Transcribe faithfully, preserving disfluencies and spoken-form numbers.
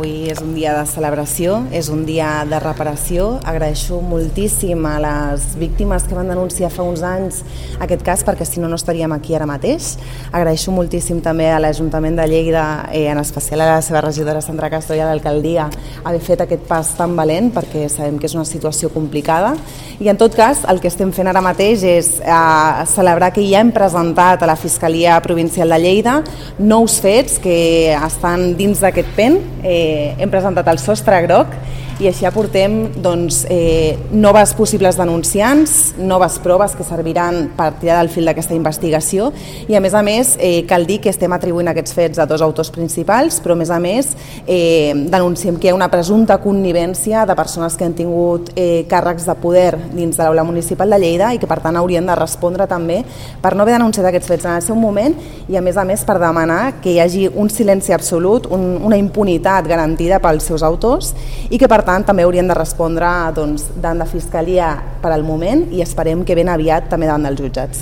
Avui és un dia de celebració, és un dia de reparació. Agraeixo moltíssim a les víctimes que van denunciar fa uns anys aquest cas, perquè si no, no estaríem aquí ara mateix. Agraeixo moltíssim també a l'Ajuntament de Lleida, eh, en especial a la seva regidora Sandra Castro i a l'alcaldia, haver fet aquest pas tan valent, perquè sabem que és una situació complicada. I en tot cas, el que estem fent ara mateix és eh, celebrar que ja hem presentat a la Fiscalia Provincial de Lleida nous fets que estan dins d'aquest pen. Eh, hem presentat el sostre groc i així aportem doncs, eh, noves possibles denunciants, noves proves que serviran per tirar del fil d'aquesta investigació i a més a més eh, cal dir que estem atribuint aquests fets a dos autors principals, però a més a més eh, denunciem que hi ha una presumpta connivència de persones que han tingut eh, càrrecs de poder dins de l'aula municipal de Lleida i que per tant haurien de respondre també per no haver denunciat aquests fets en el seu moment i a més a més per demanar que hi hagi un silenci absolut, un, una impunitat garantida pels seus autors i que per tant també haurien de respondre doncs, davant de Fiscalia per al moment i esperem que ben aviat també davant dels jutjats.